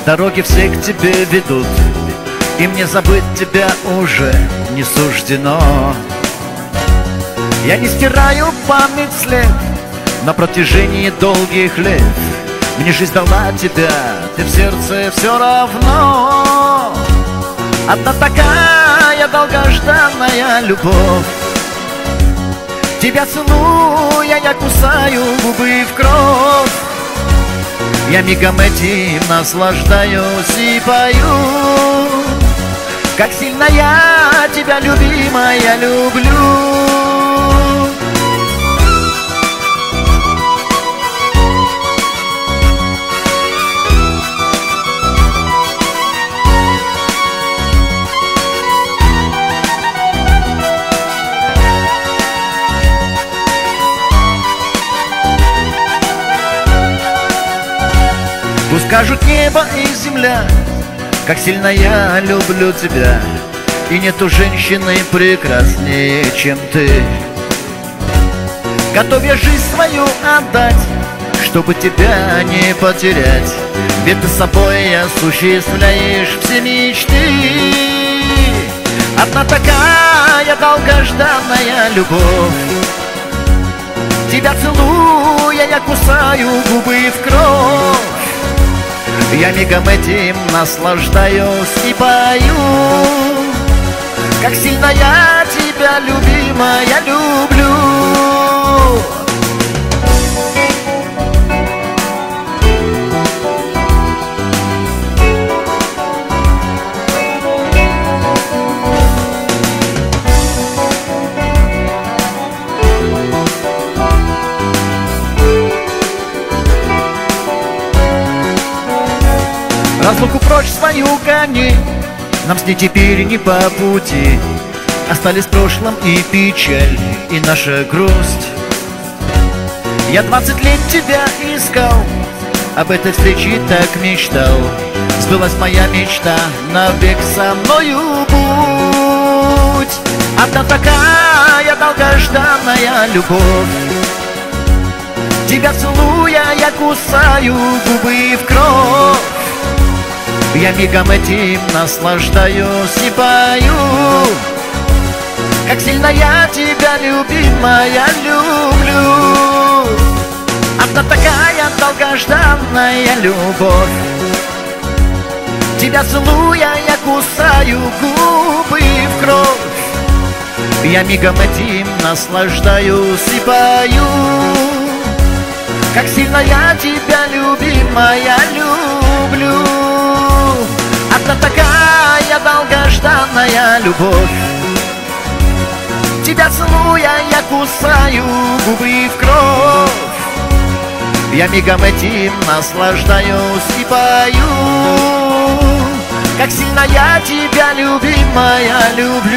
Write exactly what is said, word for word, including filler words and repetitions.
Дороги все к тебе ведут, и мне забыть тебя уже не суждено. Я не стираю память след на протяжении долгих лет. Мне жизнь дала тебя, ты в сердце все равно. Одна такая долгожданная любовь. Тебя целуя, я кусаю губы в кровь. Я мигом этим наслаждаюсь и пою, как сильно я тебя, любимая, люблю. Пусть скажут небо и земля, как сильно я люблю тебя, и нету женщины прекраснее, чем ты. Готов я жизнь свою отдать, чтобы тебя не потерять, ведь ты собой осуществляешь все мечты. Одна такая долгожданная любовь. Тебя целуя, я кусаю губы в кровь. Я мигом этим наслаждаюсь и пою, как сильно я тебя, любимая, люблю. Разлуку прочь свою гони, нам с ней теперь не по пути. Остались в прошлом и печаль, и наша грусть. Я двадцать лет тебя искал, об этой встрече так мечтал. Сбылась моя мечта, навек со мною будь. Одна такая долгожданная любовь. Тебя целуя, я кусаю губы в кровь. Я мигом этим наслаждаюсь и пою, как сильно я тебя, любимая, люблю. Одна такая долгожданная любовь. Тебя целуя, я кусаю губы в кровь. Я мигом этим наслаждаюсь и пою, как сильно я тебя, любимая, люблю. Одна такая долгожданная любовь. Тебя целуя, я кусаю губы в кровь. Я мигом этим наслаждаюсь и пою, как сильно я тебя, любимая, люблю.